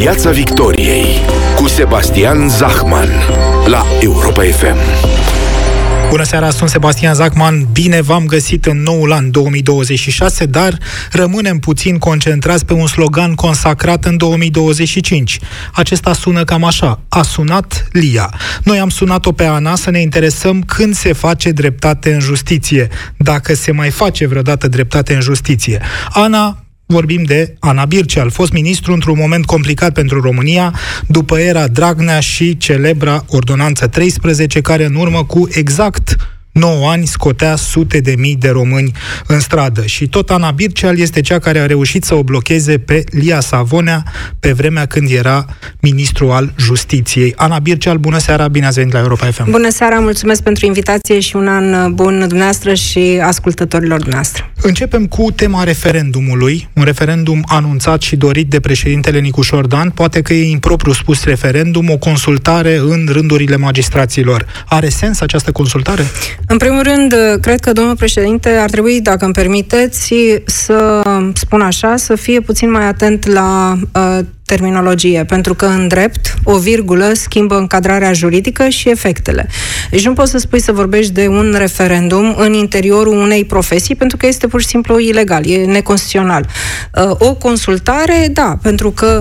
Piața Victoriei cu Sebastian Zachman la Europa FM. Bună seara, sunt Sebastian Zachman, bine v-am găsit în noul an 2026, dar rămânem puțin concentrați pe un slogan consacrat în 2025. Acesta sună cam așa: a sunat Lia. Noi am sunat-o pe Ana să ne interesăm când se face dreptate în justiție, dacă se mai face vreodată dreptate în justiție. Ana, vorbim de Ana Birceal, fost ministru într-un moment complicat pentru România, după era Dragnea și celebra Ordonanță 13, care în urmă cu exact 9 ani scotea sute de mii de români în stradă. Și tot Ana Birceal este cea care a reușit să o blocheze pe Lia Savonea pe vremea când era ministru al Justiției. Ana Birceal, bună seara, bine ați venit la Europa FM. Bună seara, mulțumesc pentru invitație și un an bun dumneavoastră și ascultătorilor dumneavoastră. Începem cu tema referendumului, un referendum anunțat și dorit de președintele Nicușor Dan, poate că e impropriu spus referendum, o consultare în rândurile magistraților. Are sens această consultare? În primul rând, cred că domnul președinte ar trebui, dacă îmi permiteți, să spun așa, să fie puțin mai atent la terminologie, pentru că în drept o virgulă schimbă încadrarea juridică și efectele. Deci nu poți să spui să vorbești de un referendum în interiorul unei profesii, pentru că este pur și simplu ilegal, e neconstituțional. O consultare, da, pentru că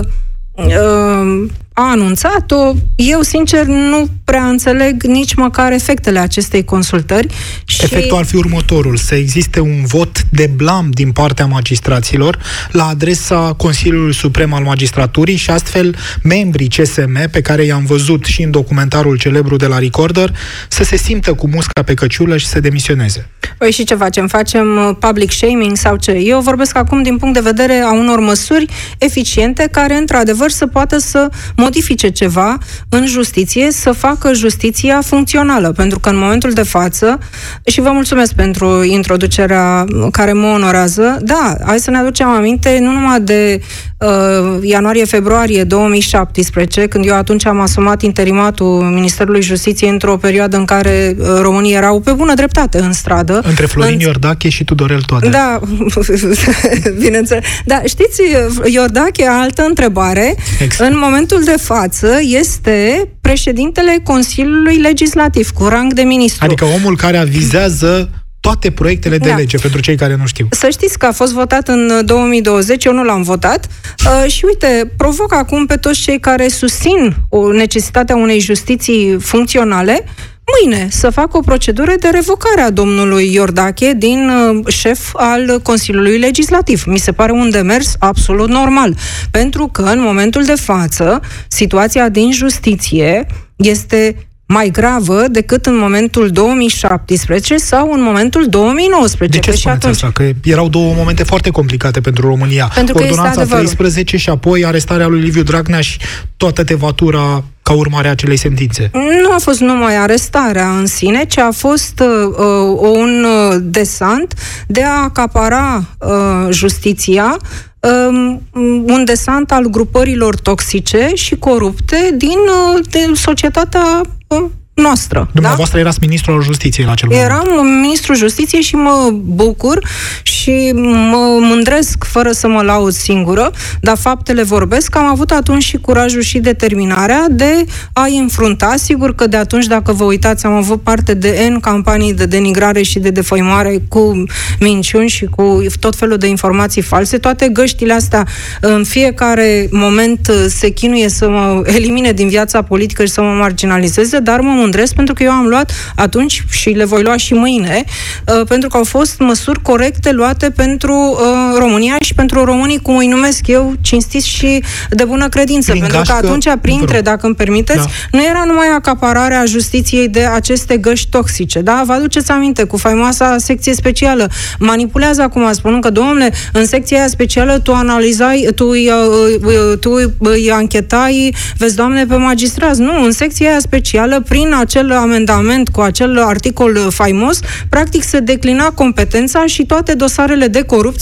a anunțat-o, eu sincer nu prea înțeleg nici măcar efectele acestei consultări. Și efectul ar fi următorul: să existe un vot de blam din partea magistraților la adresa Consiliului Suprem al Magistraturii și astfel membrii CSM, pe care i-am văzut și în documentarul celebru de la Recorder, să se simtă cu musca pe căciulă și să demisioneze. Păi și ce facem? Facem public shaming sau ce? Eu vorbesc acum din punct de vedere a unor măsuri eficiente care, într-adevăr, să poată să modifice ceva în justiție, să facă justiția funcțională. Pentru că în momentul de față, și vă mulțumesc pentru introducerea care mă onorează, da, hai să ne aducem aminte nu numai de ianuarie-februarie 2017, când eu atunci am asumat interimatul Ministerului Justiției într-o perioadă în care românii erau pe bună dreptate în stradă. Între Florin Iordache și Tudorel Toader. Da, bineînțeles. Da, știți, Iordache, altă întrebare. Exact. În momentul de față este președintele Consiliului Legislativ cu rang de ministru. Adică omul care avizează toate proiectele de lege, pentru cei care nu știu. Să știți că a fost votat în 2020, eu nu l-am votat, și uite, provoc acum pe toți cei care susțin necesitatea unei justiții funcționale, mâine să facă o procedură de revocare a domnului Iordache din șef al Consiliului Legislativ. Mi se pare un demers absolut normal, pentru că în momentul de față situația din justiție este mai gravă decât în momentul 2017 sau în momentul 2019. De ce spuneți asta? Că erau două momente foarte complicate pentru România. Pentru că Ordonanța 13 și apoi arestarea lui Liviu Dragnea și toată tevatura ca urmare a acelei sentințe. Nu a fost numai arestarea în sine, ci a fost un desant de a acapara justiția, un desant al grupărilor toxice și corupte din societatea noastră. Dumneavoastră erați ministrul al Justiției la acel moment. Eram ministrul Justiției și mă bucur și mă mândresc fără să mă laud singură, dar faptele vorbesc. Am avut atunci și curajul și determinarea de a-i înfrunta. Sigur că de atunci, dacă vă uitați, am avut parte de N campanii de denigrare și de defăimare cu minciuni și cu tot felul de informații false. Toate găștile astea în fiecare moment se chinuie să mă elimine din viața politică și să mă marginalizeze, dar mă mândresc pentru că eu am luat atunci și le voi lua și mâine, pentru că au fost măsuri corecte luate pentru România și pentru românii, cum îi numesc eu, cinstiți și de bună credință. Pentru că atunci, printre, dacă îmi permiteți, nu era numai acapararea justiției de aceste găști toxice. Da? Vă aduceți aminte cu faimoasa secție specială. Manipulează acum, spun că, domnule, în secția aia specială tu analizai, tu îi anchetai, vezi, Doamne, pe magistrați. Nu, în secția aia specială, prin acel amendament cu acel articol faimos, practic se declina competența și toate dosarele de corupție erau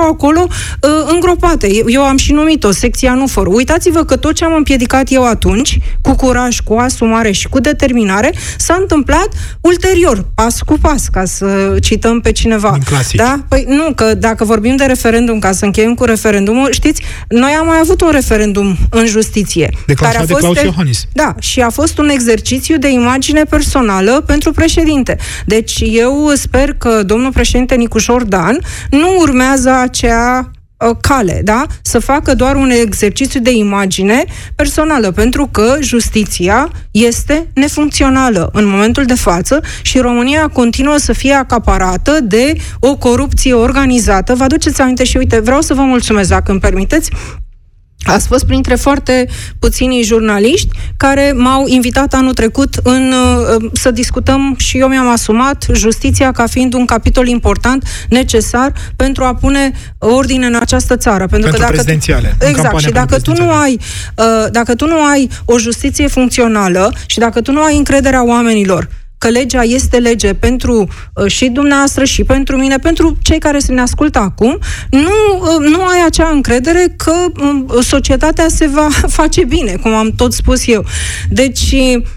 erau acolo îngropate. Eu am și numit-o secția Nufor. Uitați-vă că tot ce am împiedicat eu atunci, cu curaj, cu asumare și cu determinare, s-a întâmplat ulterior, pas cu pas, ca să cităm pe cineva. Da? Păi nu, că dacă vorbim de referendum, ca să încheiem cu referendumul, știți, noi am mai avut un referendum în justiție. Declanșat de Claus Iohannis. Da, și a fost un exercițiu de imagine personală pentru președinte. Deci eu sper că domnul președinte Nicușor Dan nu urmează acea cale, da? Să facă doar un exercițiu de imagine personală, pentru că justiția este nefuncțională în momentul de față și România continuă să fie acaparată de o corupție organizată. Vă aduceți aminte și uite, vreau să vă mulțumesc, dacă îmi permiteți. Ați fost printre foarte puținii jurnaliști care m-au invitat anul trecut să discutăm și eu mi-am asumat justiția ca fiind un capitol important, necesar pentru a pune ordine în această țară. Pentru că prezidențiale. Exact. Și dacă tu nu ai o justiție funcțională și dacă tu nu ai încrederea oamenilor că legea este lege pentru și dumneavoastră și pentru mine, pentru cei care se ne ascultă acum, nu ai acea încredere că societatea se va face bine, cum am tot spus eu. Deci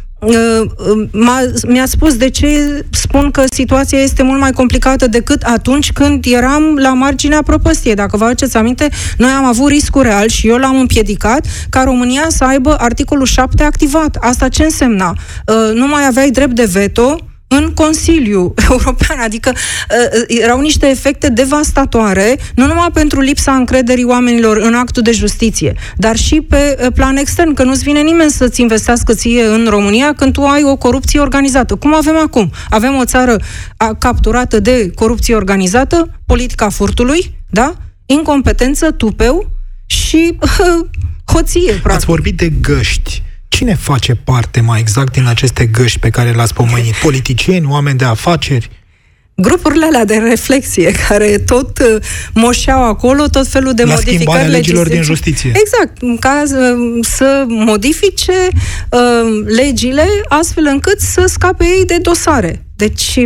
mi-a spus de ce spun că situația este mult mai complicată decât atunci când eram la marginea prăpăstiei. Dacă vă aduceți aminte, noi am avut riscul real și eu l-am împiedicat ca România să aibă articolul 7 activat. Asta ce însemna? Nu mai aveai drept de veto în Consiliul European, adică erau niște efecte devastatoare, nu numai pentru lipsa încrederii oamenilor în actul de justiție, dar și pe plan extern, că nu-ți vine nimeni să-ți investească ție în România când tu ai o corupție organizată. Cum avem acum? Avem o țară capturată de corupție organizată, politica furtului, da? Incompetență, tupeu și hoție, practic. Ați vorbit de găști. Cine face parte mai exact din aceste găști pe care le-ați pomenit? Politicieni, oameni de afaceri? Grupurile alea de reflexie care tot moșeau acolo tot felul de modificări schimbarea legilor din justiție. Exact, ca să modifice legile astfel încât să scape ei de dosare. Deci,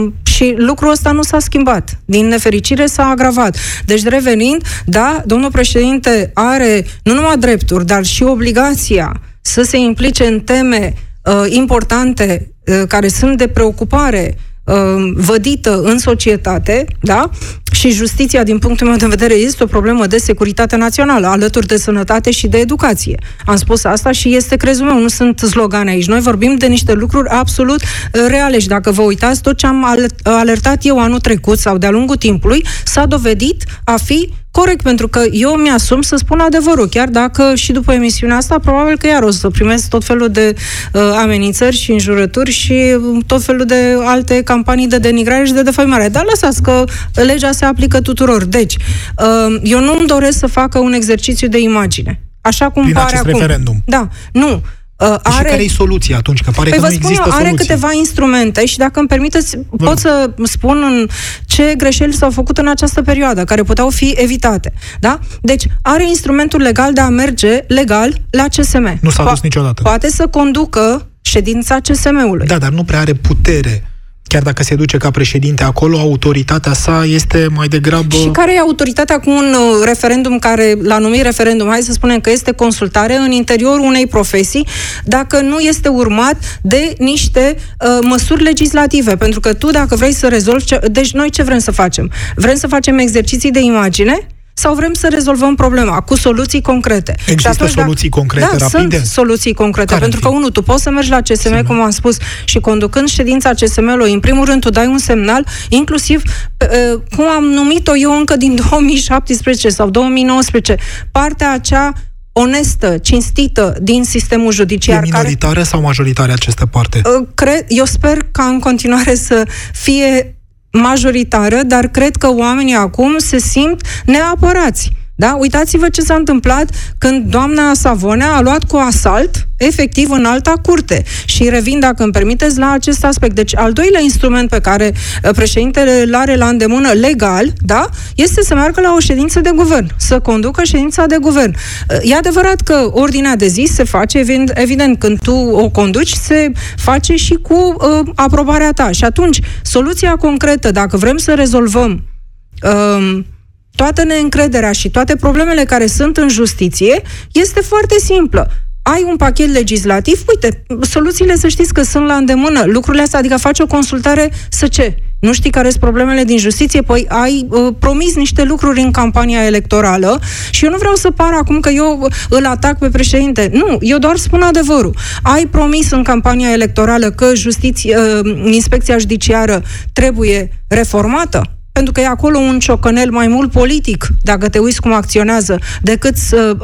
și lucrul ăsta nu s-a schimbat. Din nefericire s-a agravat. Deci, revenind, da, domnul președinte are nu numai drepturi, dar și obligația să se implice în teme importante care sunt de preocupare vădită în societate, da? Și justiția, din punctul meu de vedere, este o problemă de securitate națională, alături de sănătate și de educație. Am spus asta și este crezul meu, nu sunt slogane aici. Noi vorbim de niște lucruri absolut reale și dacă vă uitați, tot ce am alertat eu anul trecut sau de-a lungul timpului s-a dovedit a fi corect, pentru că eu mi-asum să spun adevărul, chiar dacă și după emisiunea asta probabil că iar o să primesc tot felul de amenințări și înjurături și tot felul de alte campanii de denigrare și de defăimare. Dar lăsați că legea se aplică tuturor. Deci, eu nu-mi doresc să facă un exercițiu de imagine. Așa cum prin pare acum. Referendum. Da, nu. Și care e soluția atunci? Că pare că nu există soluție. Are câteva instrumente și dacă îmi permiteți, pot să spun ce greșeli s-au făcut în această perioadă, care puteau fi evitate. Da? Deci, are instrumentul legal de a merge legal la CSM. Nu s-a dus niciodată. Poate să conducă ședința CSM-ului. Da, dar nu prea are putere. Chiar dacă se duce ca președinte acolo, autoritatea sa este mai degrabă... Și care e autoritatea cu un referendum care, l-a numit referendum, hai să spunem că este consultare în interiorul unei profesii, dacă nu este urmat de niște măsuri legislative? Pentru că tu, dacă vrei să rezolvi... Deci noi ce vrem să facem? Vrem să facem exerciții de imagine? Sau vrem să rezolvăm problema cu soluții concrete? Există soluții concrete, rapide? Sunt soluții concrete, pentru că, unul, tu poți să mergi la CSM, cum am spus, și conducând ședința CSM-ului, în primul rând, tu dai un semnal, inclusiv, cum am numit-o eu încă din 2017 sau 2019, partea acea onestă, cinstită din sistemul judiciar. E minoritară sau majoritară această parte? Eu sper ca în continuare să fie majoritară, dar cred că oamenii acum se simt neapărați. Da? Uitați-vă ce s-a întâmplat când doamna Savonea a luat cu asalt, efectiv, în alta curte. Și revin, dacă îmi permiteți, la acest aspect. Deci, al doilea instrument pe care președintele îl are la îndemână legal, da, este să meargă la o ședință de guvern, să conducă ședința de guvern. E adevărat că ordinea de zi se face, evident, când tu o conduci, se face și cu aprobarea ta. Și atunci, soluția concretă, dacă vrem să rezolvăm toată neîncrederea și toate problemele care sunt în justiție este foarte simplă. Ai un pachet legislativ, uite, soluțiile să știți că sunt la îndemână, lucrurile astea, adică faci o consultare, să ce? Nu știi care sunt problemele din justiție? Păi ai promis niște lucruri în campania electorală și eu nu vreau să par acum că eu îl atac pe președinte. Nu, eu doar spun adevărul. Ai promis în campania electorală că inspecția judiciară trebuie reformată? Pentru că e acolo un ciocănel mai mult politic, dacă te uiți cum acționează, decât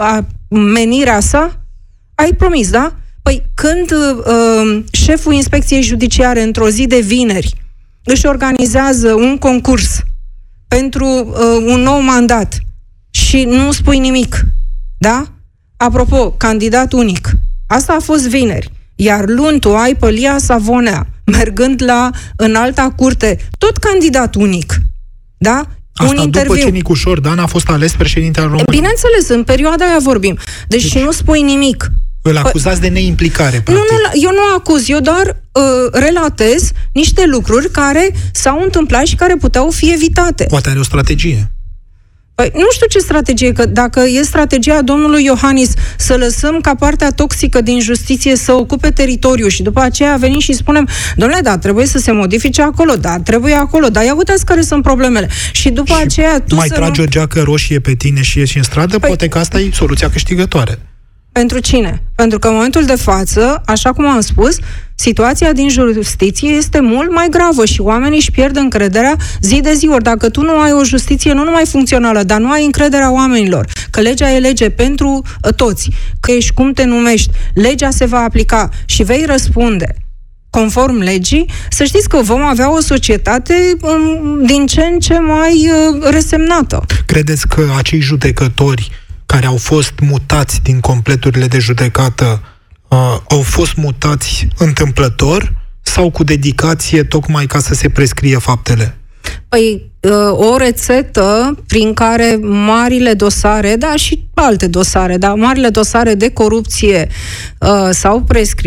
menirea sa? Ai promis, da? Păi când șeful inspecției judiciare într-o zi de vineri își organizează un concurs pentru un nou mandat și nu spui nimic, da? Apropo, candidat unic. Asta a fost vineri. Iar luni tu ai pe Lia Savonea mergând la înalta curte, tot candidat unic, da? Asta un interviu. După ce Nicu Șordan a fost ales președinte al României. Bineînțeles, în perioada aia vorbim. Deci nu spui nimic. Îl acuzați de neimplicare, practic. Nu, eu nu acuz, eu doar relatez niște lucruri care s-au întâmplat și care puteau fi evitate. Poate are o strategie. Păi, nu știu ce strategie, că dacă e strategia domnului Iohannis să lăsăm ca partea toxică din justiție să ocupe teritoriul și după aceea venim și spunem, dom'le, da, trebuie să se modifice acolo, da, trebuie acolo, dar ia uitați care sunt problemele. Și după aceea tu mai tragi o geacă roșie pe tine și ieși în stradă, păi, poate că asta e soluția câștigătoare. Pentru cine? Pentru că în momentul de față, așa cum am spus, situația din justiție este mult mai gravă și oamenii își pierd încrederea zi de zi. Ori dacă tu nu ai o justiție nu numai funcțională, dar nu ai încrederea oamenilor, că legea e lege pentru toți, că ești cum te numești, legea se va aplica și vei răspunde conform legii, să știți că vom avea o societate din ce în ce mai resemnată. Credeți că acei judecători care au fost mutați din completurile de judecată au fost mutați întâmplător sau cu dedicație tocmai ca să se prescrie faptele? Păi, o rețetă prin care marile dosare, da, și alte dosare, da, marile dosare de corupție s-au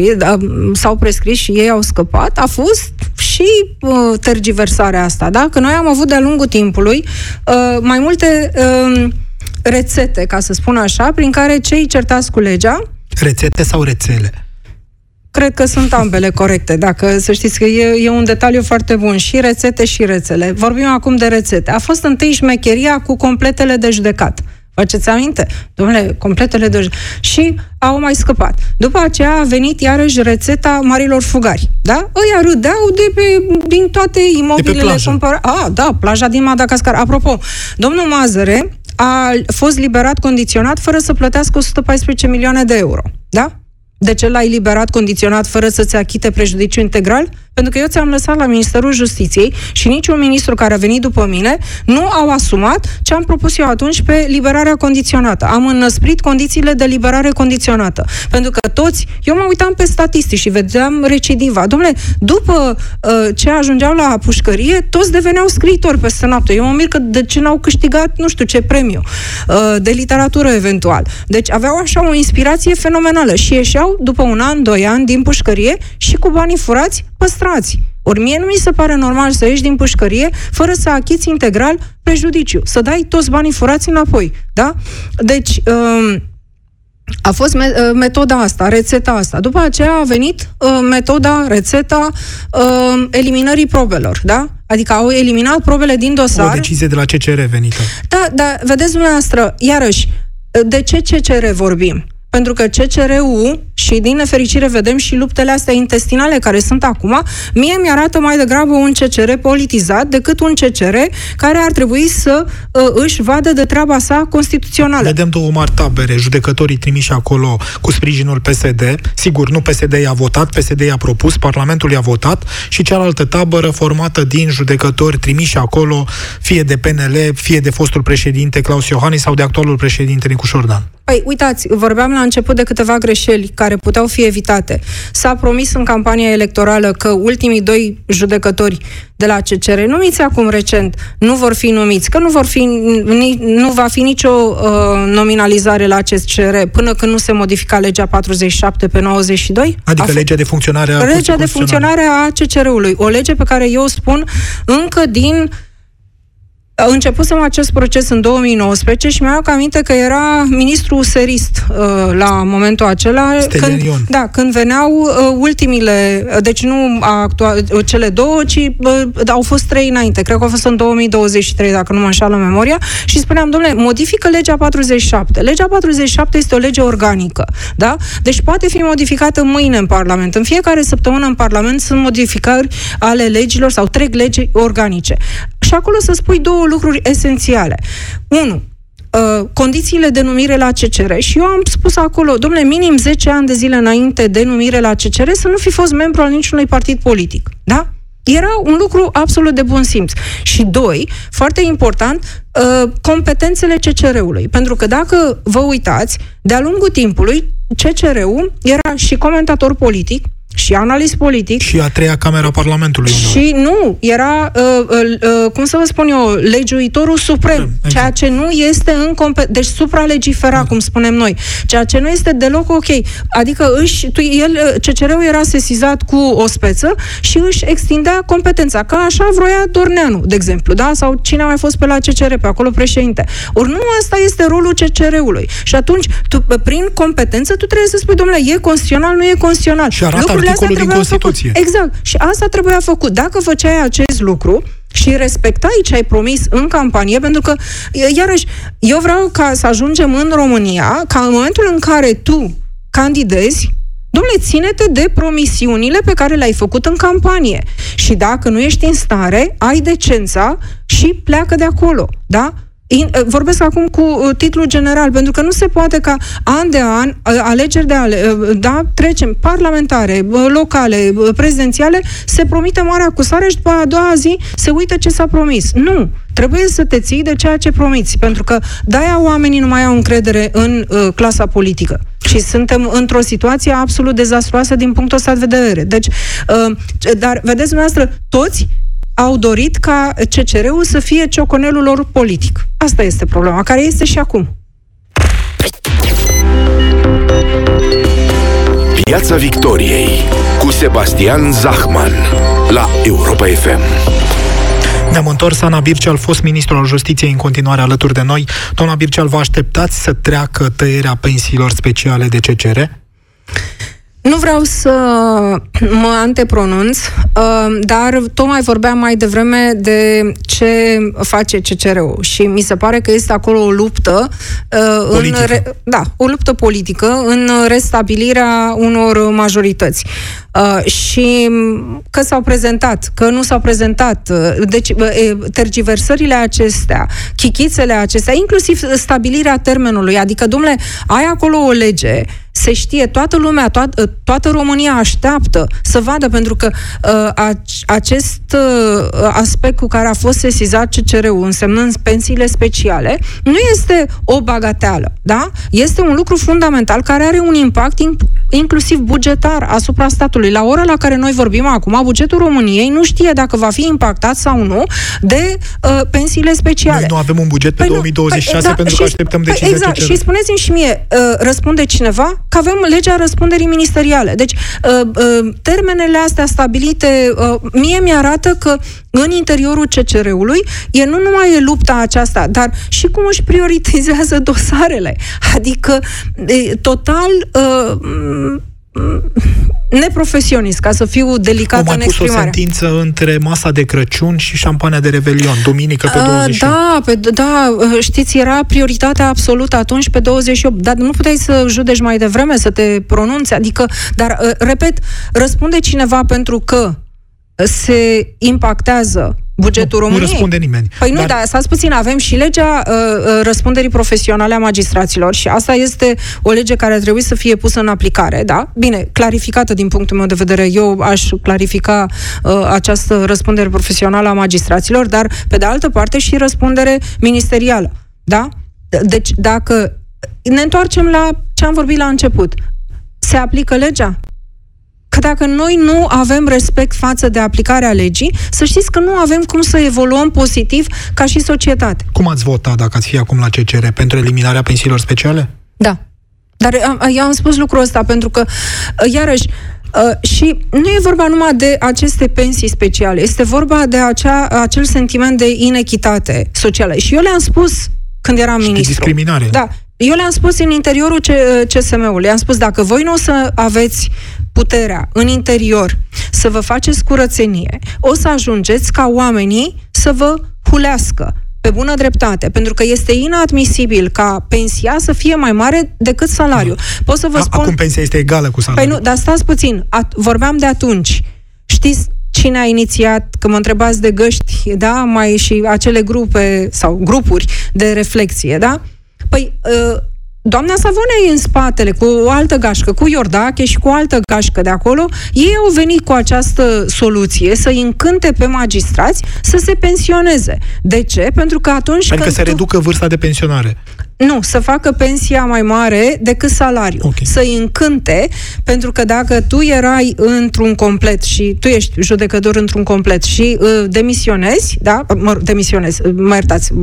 prescris și ei au scăpat, a fost și tergiversarea asta, da? Că noi am avut de-a lungul timpului mai multe rețete, ca să spun așa, prin care cei certați cu legea... Rețete sau rețele? Cred că sunt ambele corecte, dacă să știți că e un detaliu foarte bun. Și rețete și rețele. Vorbim acum de rețete. A fost întâi șmecheria cu completele de judecat. Faceți aminte? Dom'le, completele de judecat. Și au mai scăpat. După aceea a venit iarăși rețeta marilor fugari. Da? Ăia râdeau din toate imobilele cumpărate. Da, plaja din Madagascar. Apropo, domnul Mazăre a fost liberat condiționat fără să plătească 114 milioane de euro. Da? De ce l-ai liberat condiționat fără să-ți achite prejudiciu integral? Pentru că eu ți-am lăsat la Ministerul Justiției și niciun ministru care a venit după mine nu au asumat ce am propus eu atunci pe liberarea condiționată. Am înăsprit condițiile de liberare condiționată. Pentru că toți, eu mă uitam pe statistici și vedeam recidiva. Dom'le, după ce ajungeau la pușcărie, toți deveneau scriitori peste noapte. Eu mă mir că de ce n-au câștigat, nu știu ce premiu, de literatură eventual. Deci aveau așa o inspirație fenomenală și ieșeau după 1 an, 2 ani din pușcărie și cu banii furați păstrați. Ori mie nu mi se pare normal să ieși din pușcărie fără să achiți integral prejudiciu, să dai toți banii furați înapoi, da? Deci a fost metoda asta, rețeta asta. După aceea a venit rețeta eliminării probelor, da? Adică au eliminat probele din dosar. O decizie de la CCR venită. Da, dar vedeți dumneavoastră, iarăși, de ce CCR vorbim? Pentru că CCR-ul, și din nefericire vedem și luptele astea intestinale care sunt acum, mie mi-arată mai degrabă un CCR politizat decât un CCR care ar trebui să își vadă de treaba sa constituțională. Vedem două mari tabere, judecătorii trimiși acolo cu sprijinul PSD, sigur, nu PSD i-a votat, PSD i-a propus, Parlamentul i-a votat, și cealaltă tabără formată din judecători trimiși acolo, fie de PNL, fie de fostul președinte Claus Iohannis sau de actualul președinte Nicu Șordan. Păi, uitați, vorbeam la început de câteva greșeli care puteau fi evitate. S-a promis în campania electorală că ultimii 2 judecători de la CCR, numiți acum recent, nu vor fi numiți, că nu va fi nicio nominalizare la acest CCR până când nu se modifica legea 47 pe 92? Adică legea de funcționare a legea de funcționare a CCR-ului. O lege pe care eu spun încă din începusem acest proces în 2019 și mi-am aminte că era ministru userist la momentul acela, când veneau ultimile, deci nu cele două, ci au fost 3 înainte, cred că a fost în 2023, dacă nu mă înșală memoria, și spuneam, domnule, modifică legea 47. Legea 47 este o lege organică, da? Deci poate fi modificată mâine în Parlament. În fiecare săptămână în Parlament sunt modificări ale legilor sau trec legi organice. Și acolo să spui 2 lucruri esențiale. 1. Condițiile de numire la CCR, și eu am spus acolo, domnule, minim 10 ani de zile înainte de numire la CCR să nu fi fost membru al niciunui partid politic, da? Era un lucru absolut de bun simț. Și 2, foarte important, competențele CCR-ului. Pentru că dacă vă uitați, de-a lungul timpului, CCR-ul era și comentator politic, și analist politic. Și a 3-a Camera Parlamentului. Și nu, era, cum să vă spun eu, legiuitorul suprem, exact. Ceea ce nu este deci supralegifera, cum spunem noi, ceea ce nu este deloc ok. Adică CCR-ul era sesizat cu o speță și își extindea competența, că așa vroia Dorneanu, de exemplu, da? Sau cine a mai fost pe la CCR, pe acolo președinte. Ori nu asta este rolul CCR-ului. Și atunci, prin competență, tu trebuie să spui, domnule, e constituțional, nu e constituțional. Și arată articolul din Constituție. Exact. Și asta trebuia făcut. Dacă făceai acest lucru și respectai ce ai promis în campanie, pentru că, iarăși, eu vreau ca să ajungem în România, ca în momentul în care tu candidezi, dom'le, ține-te de promisiunile pe care le-ai făcut în campanie. Și dacă nu ești în stare, ai decența și pleacă de acolo. Da? Vorbesc acum cu titlul general, pentru că nu se poate ca an de an, alegeri trecem parlamentare, locale, prezidențiale, se promite mare acusare și după a doua zi se uită ce s-a promis. Nu! Trebuie să te ții de ceea ce promiți, pentru că de-aia oamenii nu mai au încredere în clasa politică. Și suntem într-o situație absolut dezastruoasă din punctul ăsta de vedere. Deci, dar vedeți dumneavoastră, toți au dorit ca CCR-ul să fie ciocanelul lor politic. Asta este problema, care este și acum. Piața Victoriei cu Sebastian Zahman la Europa FM. Ne-am întors. Ana Birceal, fost ministru al Justiției, în continuare alături de noi. Doamna Birceal, vă așteptați să treacă tăierea pensiilor speciale de CCR? Nu vreau să mă antepronunț, dar tocmai vorbeam mai devreme de ce face CCR-ul și mi se pare că este acolo o luptă o luptă politică în restabilirea unor majorități. Și că s-au prezentat, că nu s-au prezentat, deci tergiversările acestea, chichițele acestea, inclusiv stabilirea termenului, adică, dom'le, ai acolo o lege, se știe, toată lumea, toată România așteaptă să vadă, pentru că acest aspect cu care a fost sesizat CCR-ul, însemnând pensiile speciale, nu este o bagatelă, da? Este un lucru fundamental care are un impact inclusiv bugetar asupra statului. La ora la care noi vorbim acum, bugetul României nu știe dacă va fi impactat sau nu de pensiile speciale. Noi nu avem un buget pe 2026 pentru că așteptăm decizia exact. CCR. Și spuneți-mi și mie, răspunde cineva că avem legea răspunderii ministeriale. Deci, termenele astea stabilite, mie mi-arată că în interiorul CCR-ului nu numai e lupta aceasta, dar și cum își prioritizează dosarele. Adică, total neprofesionist, ca să fiu delicată în exprimare. Au mai pus o sentință între masa de Crăciun și șampania de Revelion, duminică pe 28. Da, știți, era prioritatea absolută atunci pe 28, dar nu puteai să judeci mai devreme, să te pronunți, adică, dar, repet, răspunde cineva pentru că se impactează bugetul României? Nu răspunde nimeni. Păi nu, dar stați puțin, avem și legea răspunderii profesionale a magistraților și asta este o lege care ar trebui să fie pusă în aplicare, da? Bine, clarificată din punctul meu de vedere. Eu aș clarifica această răspundere profesională a magistraților, dar pe de altă parte și răspundere ministerială, da? Deci, dacă ne întoarcem la ce am vorbit la început, se aplică legea? Că dacă noi nu avem respect față de aplicarea legii, să știți că nu avem cum să evoluăm pozitiv ca și societate. Cum ați votat dacă ați fi acum la CCR? Pentru eliminarea pensiilor speciale? Da. Dar eu am spus lucrul ăsta pentru că, iarăși, Și nu e vorba numai de aceste pensii speciale, este vorba de acel sentiment de inechitate socială. Și eu le-am spus când eram ministru. De discriminare. Da. Eu le-am spus în interiorul CSM-ului. Le-am spus, dacă voi nu o să aveți puterea în interior să vă faceți curățenie, o să ajungeți ca oamenii să vă hulească pe bună dreptate, pentru că este inadmisibil ca pensia să fie mai mare decât salariul. Pot să vă spun... Acum pensia este egală cu salariul. Păi nu, dar stați puțin. Vorbeam de atunci. Știți cine a inițiat, că mă întrebați de găști, da? Mai și acele grupe sau grupuri de reflexie, da? Păi, doamna Savonea e în spatele, cu o altă gașcă, cu Iordache și cu o altă gașcă de acolo. Ei au venit cu această soluție să-i încânte pe magistrați să se pensioneze. De ce? Pentru că atunci adică să reducă vârsta de pensionare. Nu, să facă pensia mai mare decât salariul. Okay. Să-i încânte, pentru că dacă tu erai într-un complet și tu ești judecător într-un complet și demisionezi, da? Demisionezi, mă iertați,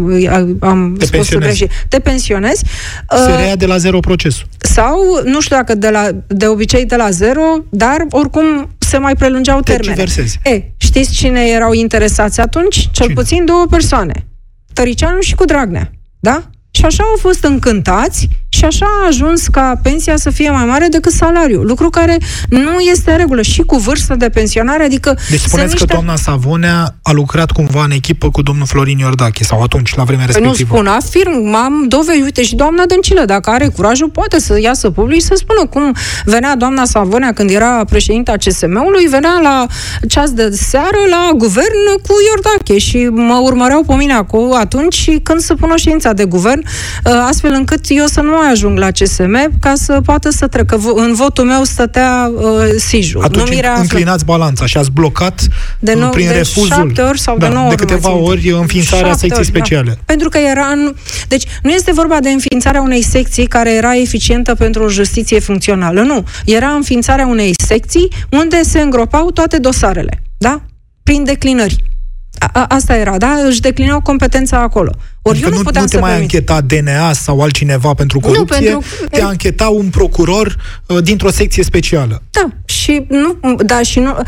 am spus greșit. Te pensionezi. Se reia de la zero procesul. Sau, nu știu dacă de obicei de la zero, dar oricum se mai prelungeau termene. Știți cine erau interesați atunci? Cel puțin 2 persoane. Tăricianu și cu Dragnea. Da? Și așa au fost încântați și așa a ajuns ca pensia să fie mai mare decât salariul. Lucru care nu este în regulă. Și cu vârsta de pensionare, adică... Deci spuneți că doamna Savonea a lucrat cumva în echipă cu domnul Florin Iordache, sau atunci, la vremea respectivă. Nu spun, afirm, am dovezi. Uite, și doamna Dăncilă, dacă are curajul, poate să iasă public și să spună cum venea doamna Savonea când era președinta CSM-ului, venea la ceas de seară la guvern cu Iordache și mă urmăreau pe mine acolo atunci când se pună ședința de guvern, astfel încât eu să nu mai ajung la CSM ca să poată să trecă. În votul meu stătea Sijul. Atunci înclinați balanța și ați blocat prin refuzul 7 ori sau de 9 ori. De câteva ori înființarea secției speciale. Da. Pentru că era Deci nu este vorba de înființarea unei secții care era eficientă pentru o justiție funcțională. Nu. Era înființarea unei secții unde se îngropau toate dosarele. Da? Prin declinări. Asta era, da? Își declinau competența acolo. Ori adică nu te mai ancheta DNA sau altcineva pentru corupție, te ancheta un procuror dintr-o secție specială. Da, și nu... Da, și nu...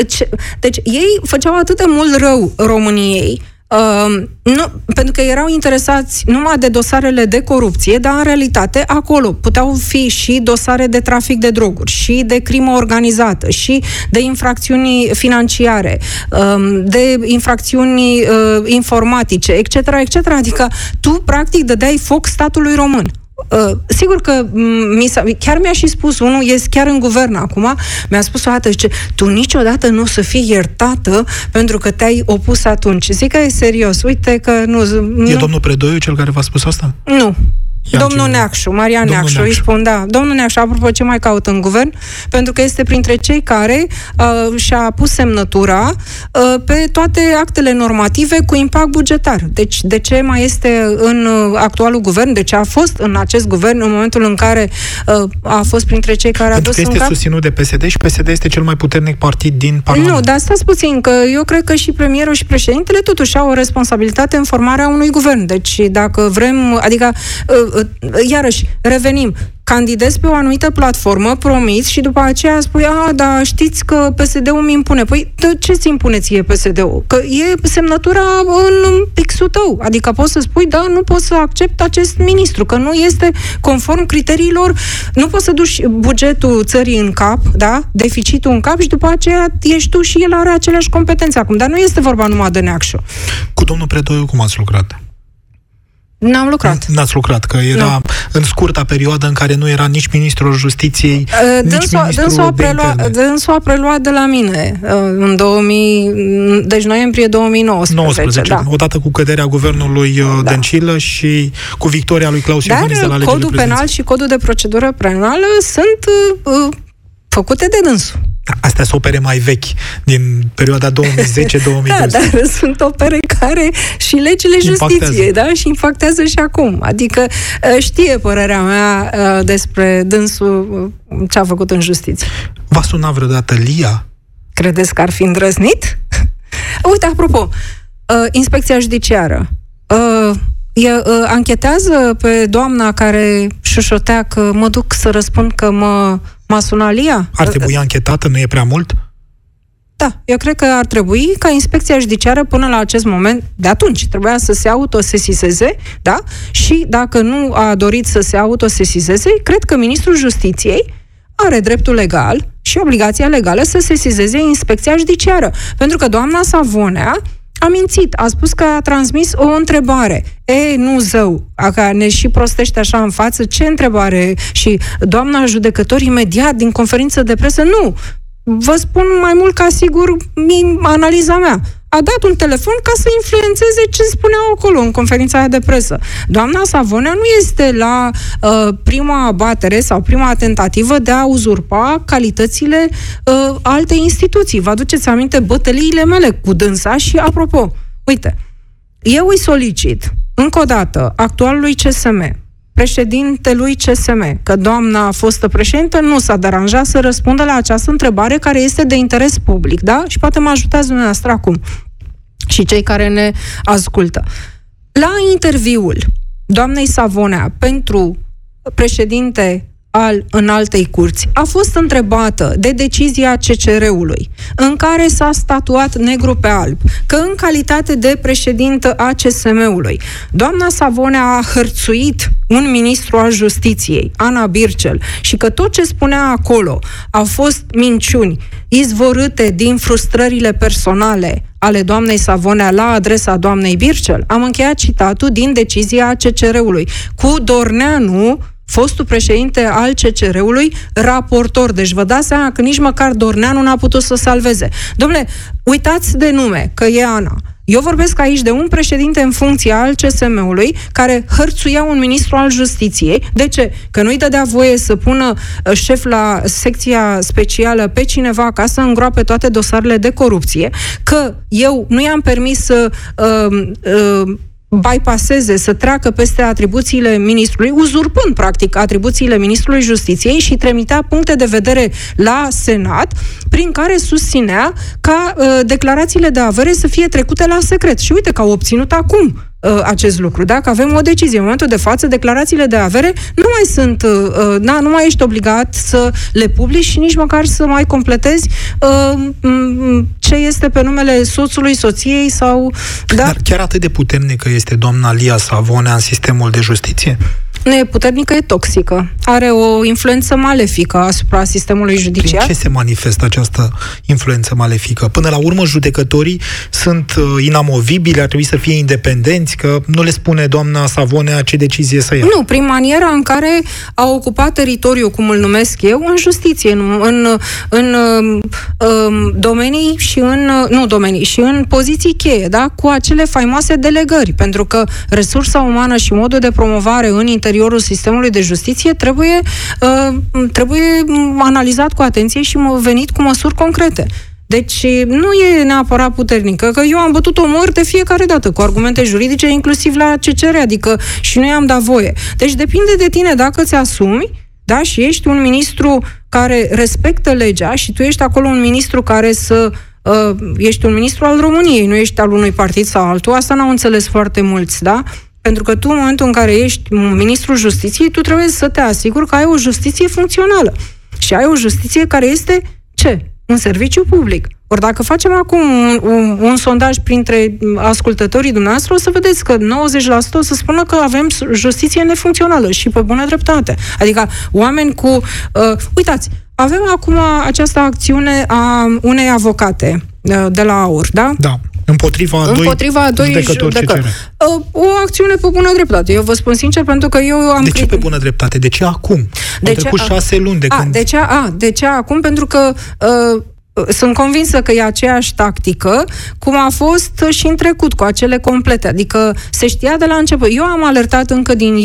Deci ei făceau atât de mult rău României, nu, pentru că erau interesați numai de dosarele de corupție, dar în realitate acolo puteau fi și dosare de trafic de droguri, și de crimă organizată, și de infracțiuni financiare, de infracțiuni informatice, etc., etc. Adică tu, practic, dădeai foc statului român. Sigur că chiar mi-a și spus unul, ies chiar în guvern acum, mi-a spus o dată, zice, tu niciodată nu o să fii iertată pentru că te-ai opus atunci. Zic că e serios, uite că nu... E domnul Predoiu cel care v-a spus asta? Nu. Domnul Neacșu, Marian Neacșu, îi spun, da. Domnul Neacșu, apropo, ce mai caută în guvern? Pentru că este printre cei care și-a pus semnătura pe toate actele normative cu impact bugetar. Deci, de ce mai este în actualul guvern? De ce a fost în acest guvern în momentul în care a fost printre cei care a dus în cap? Pentru că este susținut de PSD și PSD este cel mai puternic partid din Parlament. Nu, dar stați puțin, că eu cred că și premierul și președintele totuși au o responsabilitate în formarea unui guvern. Deci, dacă vrem, adică iarăși, revenim, candidezi pe o anumită platformă, promiți, și după aceea spui, da, știți că PSD-ul mi impune. Păi, de ce ți impune ție PSD-ul? Că e semnătura în pixul tău. Adică poți să spui, da, nu pot să accept acest ministru, că nu este conform criteriilor, nu poți să duci bugetul țării în cap, da, deficitul în cap, și după aceea ești tu și el are aceleași competențe acum. Dar nu este vorba numai de Neacșu. Cu domnul Predoiu cum ați lucrat? N-am lucrat. N-ați lucrat, că era în scurta perioadă în care nu era nici ministrul Justiției, nici ministrul de interne. Dânsul a preluat de la mine în deci noiembrie 2019. Da. Odată cu căderea guvernului Dăncilă și cu victoria lui Claus Iohannis de la legile codul penal și codul de procedură penală sunt făcute de dânsul. Astea sunt opere mai vechi, din perioada 2010-2012. Da, dar sunt opere care și legile justiției, da? Și impactează și acum. Adică știe părerea mea despre dânsul ce a făcut în justiție. V-a sunat vreodată Lia? Credeți că ar fi îndrăznit? Uite, apropo, inspecția judiciară anchetează pe doamna care șușotea că mă duc să răspund că mă M-a sunat Lia. Ar trebui anchetată, nu e prea mult? Da, eu cred că ar trebui ca Inspecția Judiciară până la acest moment, de atunci, trebuia să se autosesizeze, da? Și dacă nu a dorit să se autosesizeze, cred că Ministrul Justiției are dreptul legal și obligația legală să sesizeze Inspecția Judiciară. Pentru că doamna Savonea a mințit, a spus că a transmis o întrebare. Nu zău, că ne și prostește așa în față, ce întrebare? Și doamna judecător imediat din conferință de presă, nu, vă spun mai mult ca sigur analiza mea. A dat un telefon ca să influențeze ce spuneau acolo în conferința aia de presă. Doamna Savonea nu este la prima abatere sau prima tentativă de a uzurpa calitățile alte instituții. Vă aduceți aminte bătăliile mele cu dânsa și, apropo, uite, eu îi solicit încă o dată actualului CSM, președintelui CSM, că doamna fostă președintă nu s-a deranjat să răspundă la această întrebare care este de interes public, da? Și poate mă ajutați dumneavoastră acum și cei care ne ascultă. La interviul doamnei Savonea pentru președinte al Înaltei Curți a fost întrebată de decizia CCR-ului, în care s-a statuat negru pe alb că în calitate de președintă a CSM-ului, doamna Savonea a hărțuit un ministru al Justiției, Ana Bircel, și că tot ce spunea acolo au fost minciuni izvorâte din frustrările personale ale doamnei Savonea la adresa doamnei Bircel. Am încheiat citatul din decizia CCR-ului. Cu Dorneanu, fostul președinte al CCR-ului, raportor. Deci vă dați seama că nici măcar Dorneanu n-a putut să salveze. Dom'le, uitați de nume, că e Ana. Eu vorbesc aici de un președinte în funcție al CSM-ului care hărțuia un ministru al Justiției. De ce? Că nu-i dădea voie să pună șef la secția specială pe cineva ca să îngroape toate dosarele de corupție, că eu nu i-am permis să bypasseze, să treacă peste atribuțiile ministrului, uzurpând, practic, atribuțiile ministrului Justiției și trimitea puncte de vedere la Senat, prin care susținea ca declarațiile de avere să fie trecute la secret. Și uite că au obținut acum acest lucru. Dacă avem o decizie, în momentul de față, declarațiile de avere nu mai sunt, nu mai ești obligat să le publici și nici măcar să mai completezi ce este pe numele soțului, soției sau... Da? Dar chiar atât de puternică este doamna Lia Savonea în sistemul de justiție? Nu e puternică, e toxică. Are o influență malefică asupra sistemului judiciar. Prin ce se manifestă această influență malefică? Până la urmă, judecătorii sunt inamovibili, ar trebui să fie independenți, că nu le spune doamna Savonea ce decizie să ia. Nu, prin maniera în care a ocupat teritoriul, cum îl numesc eu, în justiție, în domenii și și în poziții cheie, da? Cu acele faimoase delegări, pentru că resursa umană și modul de promovare în interiorul sistemului de justiție trebuie analizat cu atenție și venit cu măsuri concrete. Deci nu e neapărat puternică, că eu am bătut omor de fiecare dată cu argumente juridice, inclusiv la CCR, adică și nu i-am dat voie. Deci depinde de tine dacă ți asumi, da, și ești un ministru care respectă legea și tu ești acolo un ministru care ești un ministru al României, nu ești al unui partid sau altul. Asta n-au înțeles foarte mulți, da? Pentru că tu, în momentul în care ești ministrul justiției, tu trebuie să te asiguri că ai o justiție funcțională. Și ai o justiție care este ce? Un serviciu public. Ori dacă facem acum un sondaj printre ascultătorii dumneavoastră, o să vedeți că 90% o să spună că avem justiție nefuncțională și pe bună dreptate. Adică oameni cu... uitați, avem acum această acțiune a unei avocate de la AUR, da? Da. Împotriva doi judecători. O acțiune pe bună dreptate. Eu vă spun sincer, pentru că eu am... De ce pe bună dreptate? De ce acum? Au trecut 6 luni de când... De ce acum? Pentru că sunt convinsă că e aceeași tactică cum a fost și în trecut cu acele complete. Adică se știa de la început. Eu am alertat încă din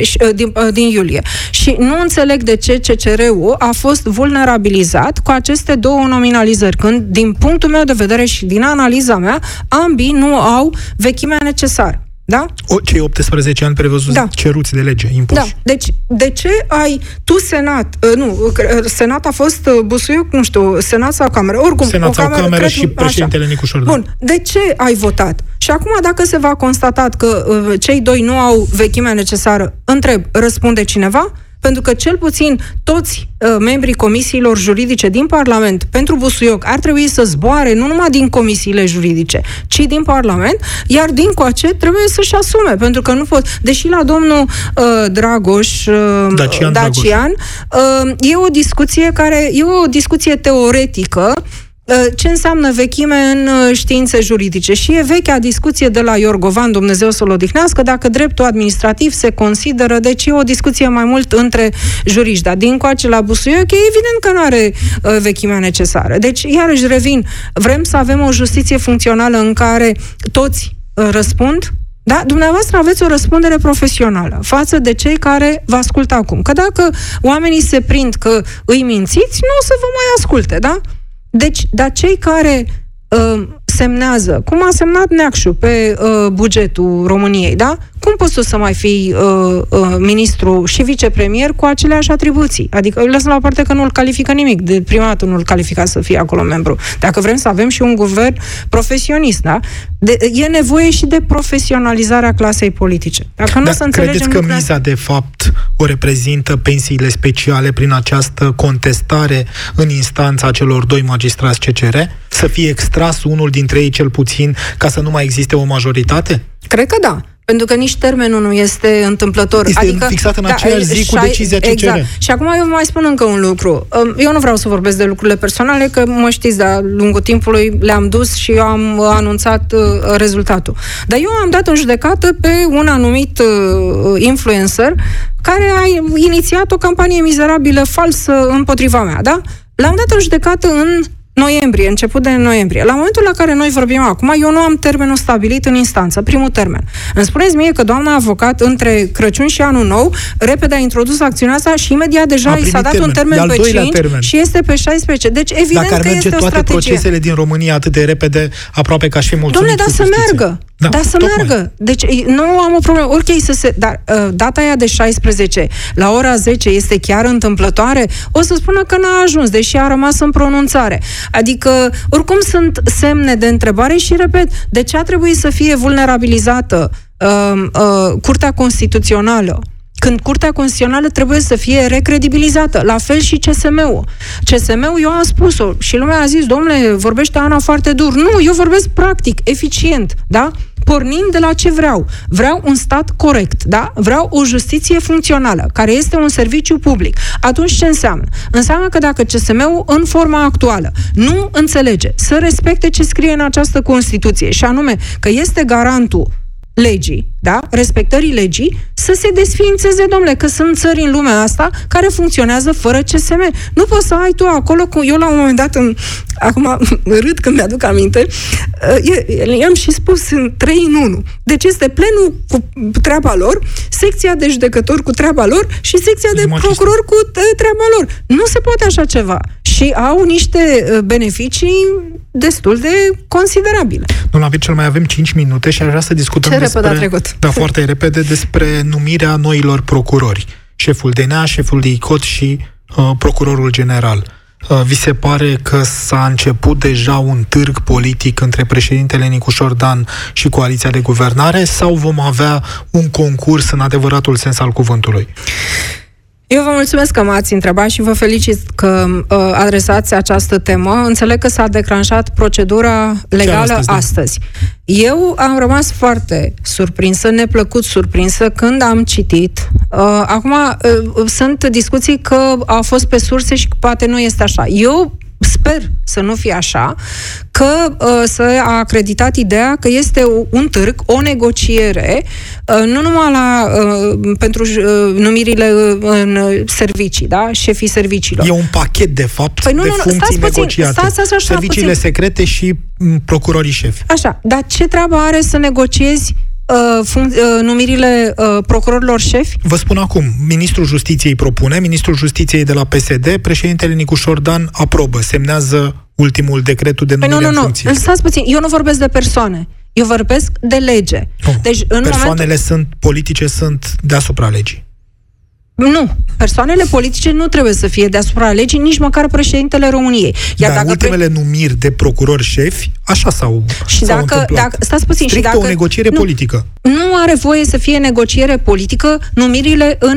iulie și nu înțeleg de ce CCR-ul a fost vulnerabilizat cu aceste două nominalizări, când, din punctul meu de vedere și din analiza mea, ambii nu au vechimea necesară. Da? Cei 18 ani prevăzuți, ceruți de lege, impuși. Da. Deci, de ce ai tu Senat? Senat a fost Busuioc, nu știu, Senat sau Cameră? Oricum, Senat sau Cameră și președintele Nicu Șordan. Bun. De ce ai votat? Și acum, dacă se va constata că cei doi nu au vechimea necesară, întreb, răspunde cineva? Pentru că cel puțin toți membrii comisiilor juridice din Parlament pentru Busuioc ar trebui să zboare nu numai din comisiile juridice, ci din Parlament, iar dincoace trebuie să-și asume, pentru că nu pot, deși la domnul Dacian, e o discuție teoretică. Ce înseamnă vechime în științe juridice? Și e vechea discuție de la Iorgovan, Dumnezeu să-l odihnească, dacă dreptul administrativ se consideră, deci e o discuție mai mult între juriști. Dar dincoace la Busuioc, e evident că nu are vechimea necesară. Deci, iarăși revin, vrem să avem o justiție funcțională în care toți răspund. Da? Dumneavoastră aveți o răspundere profesională față de cei care vă ascultă acum. Că dacă oamenii se prind că îi mințiți, nu o să vă mai asculte, da? Deci, dar cei care semnează, cum a semnat Neacșu pe bugetul României, da? Cum poți tu să mai fii ministru și vicepremier cu aceleași atribuții? Adică îl lăsăm la o parte că nu-l califică nimic. De prima dată nu-l califica să fie acolo membru. Dacă vrem să avem și un guvern profesionist, da? E nevoie și de profesionalizarea clasei politice. Dacă nu o să înțelegem credeți că miza, de fapt, o reprezintă pensiile speciale prin această contestare în instanța celor doi magistrați CCR? Să fie extras unul dintre ei cel puțin ca să nu mai existe o majoritate? Cred că da. Pentru că nici termenul nu este întâmplător. Este fixat în aceeași zi cu decizia CCR. Exact. Și acum eu vă mai spun încă un lucru. Eu nu vreau să vorbesc de lucrurile personale, că mă știți, de-a lungul timpului le-am dus și eu am anunțat rezultatul. Dar eu am dat în judecată pe un anumit influencer care a inițiat o campanie mizerabilă, falsă, împotriva mea, da? L-am dat în judecată în noiembrie, început de noiembrie. La momentul la care noi vorbim acum, eu nu am termenul stabilit în instanță, primul termen. Îmi spuneți mie că doamna avocat între Crăciun și Anul Nou repede a introdus acțiunea asta și imediat deja i s-a dat un termen pe 5 și este pe 16. Deci evident că este o strategie. Dacă ar merge toate procesele din România atât de repede, aproape ca și mulțumit. Dom'le, să meargă. Da, să meargă. Deci nu am o problemă. Ok, dar data aia de 16 la ora 10 este chiar întâmplătoare? O să spună că n-a ajuns, deși a rămas în pronunțare. Adică, oricum sunt semne de întrebare și, repet, de ce a trebuit să fie vulnerabilizată Curtea Constituțională? Când Curtea Constituțională trebuie să fie recredibilizată. La fel și CSM-ul. CSM-ul, eu am spus-o și lumea a zis, domnule, vorbește Ana foarte dur. Nu, eu vorbesc practic, eficient, da? Pornind de la ce vreau. Vreau un stat corect, da? Vreau o justiție funcțională, care este un serviciu public. Atunci ce înseamnă? Înseamnă că dacă CSM-ul în forma actuală nu înțelege să respecte ce scrie în această Constituție, și anume că este garantul legii, da? Respectării legii, să se desființeze, domnule, că sunt țări în lumea asta care funcționează fără CSM. Nu poți să ai tu acolo, eu la un moment dat, acum râd când mi-aduc aminte, i-am și spus în 3 în 1. Deci este plenul cu treaba lor, secția de judecători cu treaba lor și secția de procurori cu treaba lor. Nu se poate așa ceva. Și au niște beneficii destul de considerabile. Doamna Vircel, mai avem 5 minute și aș vrea să discutăm foarte repede despre numirea noilor procurori. Șeful DNA, șeful de ICOT și procurorul general. Vi se pare că s-a început deja un târg politic între președintele Nicușor Dan și coaliția de guvernare sau vom avea un concurs în adevăratul sens al cuvântului? Eu vă mulțumesc că m-ați întrebat și vă felicit că adresați această temă. Înțeleg că s-a declanșat procedura legală astăzi. Eu am rămas foarte surprinsă, neplăcut surprinsă, când am citit. Acum, sunt discuții că au fost pe surse și că poate nu este așa. Eu sper să nu fie așa, că să a acreditat ideea că este un târg, o negociere, nu numai pentru numirile în servicii, da? Șefii serviciilor. E un pachet, de fapt, de funcții negociate. Serviciile secrete și procurorii șefi. Așa, dar ce treabă are să negociezi numirile procurorilor șefi? Vă spun acum, Ministrul Justiției propune, Ministrul Justiției de la PSD, președintele Nicușor Dan aprobă, semnează ultimul decretul de numire în funcție. Stați puțin, eu nu vorbesc de persoane, eu vorbesc de lege. Deci, persoanele politice sunt deasupra legii. Nu. Persoanele politice nu trebuie să fie deasupra legii, nici măcar președintele României. Iar dacă ultimele numiri de procurori șefi, așa s-au întâmplat. Stați puțin, strict o negociere politică. Nu are voie să fie negociere politică numirile în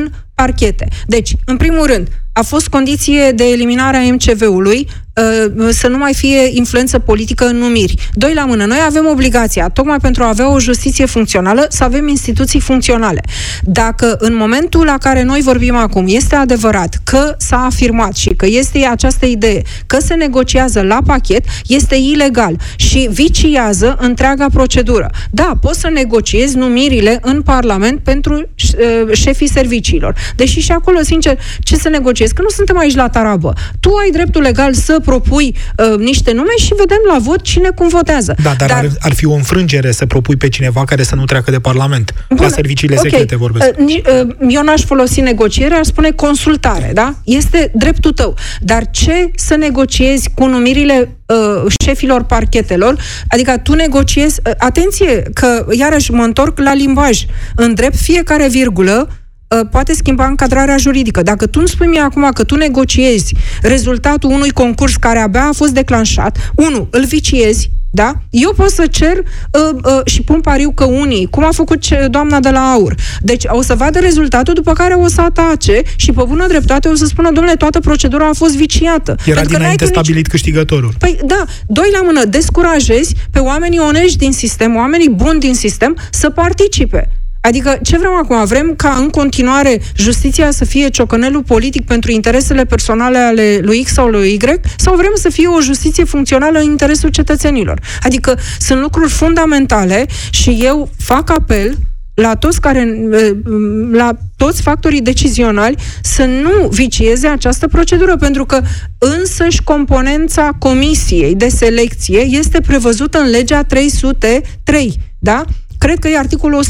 parchete. Deci, în primul rând, a fost condiție de eliminare a MCV-ului să nu mai fie influență politică în numiri. Doi la mână, noi avem obligația, tocmai pentru a avea o justiție funcțională, să avem instituții funcționale. Dacă în momentul la care noi vorbim acum este adevărat că s-a afirmat și că este această idee că se negociază la pachet, este ilegal și viciază întreaga procedură. Da, poți să negociezi numirile în Parlament pentru șefii serviciilor. Deși și acolo, sincer, ce să negociezi? Că nu suntem aici la tarabă. Tu ai dreptul legal să propui niște nume și vedem la vot cine cum votează. Da, dar ar fi o înfrângere să propui pe cineva care să nu treacă de Parlament. Bun, la serviciile secrete vorbesc. Eu n-aș folosi negociere, aș spune consultare, da? Este dreptul tău. Dar ce să negociezi cu numirile șefilor parchetelor? Adică tu negociezi... Atenție, că iarăși mă întorc la limbaj. În drept, fiecare virgulă poate schimba încadrarea juridică. Dacă tu îmi spui mie acum că tu negociezi rezultatul unui concurs care abia a fost declanșat, îl viciezi, da? Eu pot să cer și pun pariu că unii, cum a făcut doamna de la AUR. Deci o să vadă rezultatul, după care o să atace și pe bună dreptate o să spună, domnule, toată procedura a fost viciată. Era dinainte stabilit câștigătorul. Păi da, doi la mână, descurajezi pe oamenii onești din sistem, oamenii buni din sistem să participe. Adică, ce vrem acum? Vrem ca în continuare justiția să fie ciocănelul politic pentru interesele personale ale lui X sau lui Y? Sau vrem să fie o justiție funcțională în interesul cetățenilor? Adică sunt lucruri fundamentale și eu fac apel la toți factorii decizionali să nu vicieze această procedură, pentru că însăși componența comisiei de selecție este prevăzută în legea 303, da? Cred că e articolul 145-146,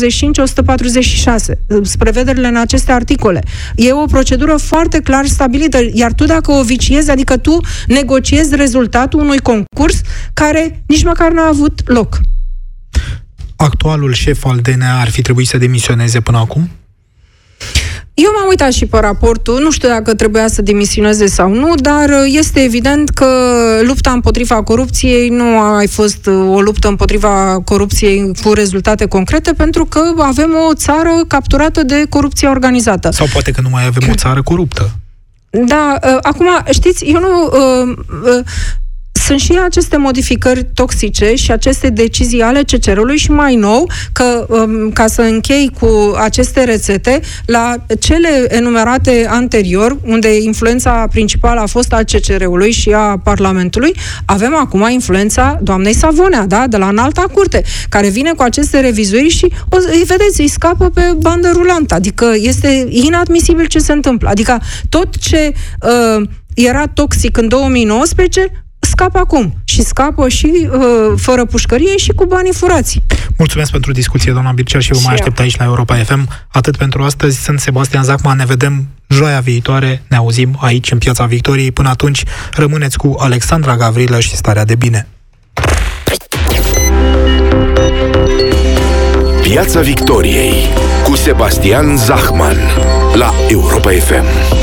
prevederile în aceste articole. E o procedură foarte clar stabilită, iar tu dacă o viciezi, adică tu negociezi rezultatul unui concurs care nici măcar n-a avut loc. Actualul șef al DNA ar fi trebuit să demisioneze până acum? Eu m-am uitat și pe raportul, nu știu dacă trebuia să demisioneze sau nu, dar este evident că lupta împotriva corupției nu a mai fost o luptă împotriva corupției cu rezultate concrete, pentru că avem o țară capturată de corupție organizată. Sau poate că nu mai avem o țară coruptă. Da, acum, știți, eu nu... Sunt și aceste modificări toxice și aceste decizii ale CCR-ului și mai nou, că ca să închei cu aceste rețete, la cele enumerate anterior, unde influența principală a fost a CCR-ului și a Parlamentului, avem acum influența doamnei Savonea, da? De la Înalta Curte, care vine cu aceste revizuiri și, vedeți, îi scapă pe bandă rulantă. Adică este inadmisibil ce se întâmplă. Adică tot ce era toxic în 2019 scapă acum. Și scapă și fără pușcărie și cu banii furați. Mulțumesc pentru discuție, doamna Bircea, și eu mai aștept aici la Europa FM. Atât pentru astăzi. Sunt Sebastian Zachman. Ne vedem joia viitoare. Ne auzim aici, în Piața Victoriei. Până atunci, rămâneți cu Alexandra Gavrilă și Starea de Bine. Piața Victoriei cu Sebastian Zachman la Europa FM.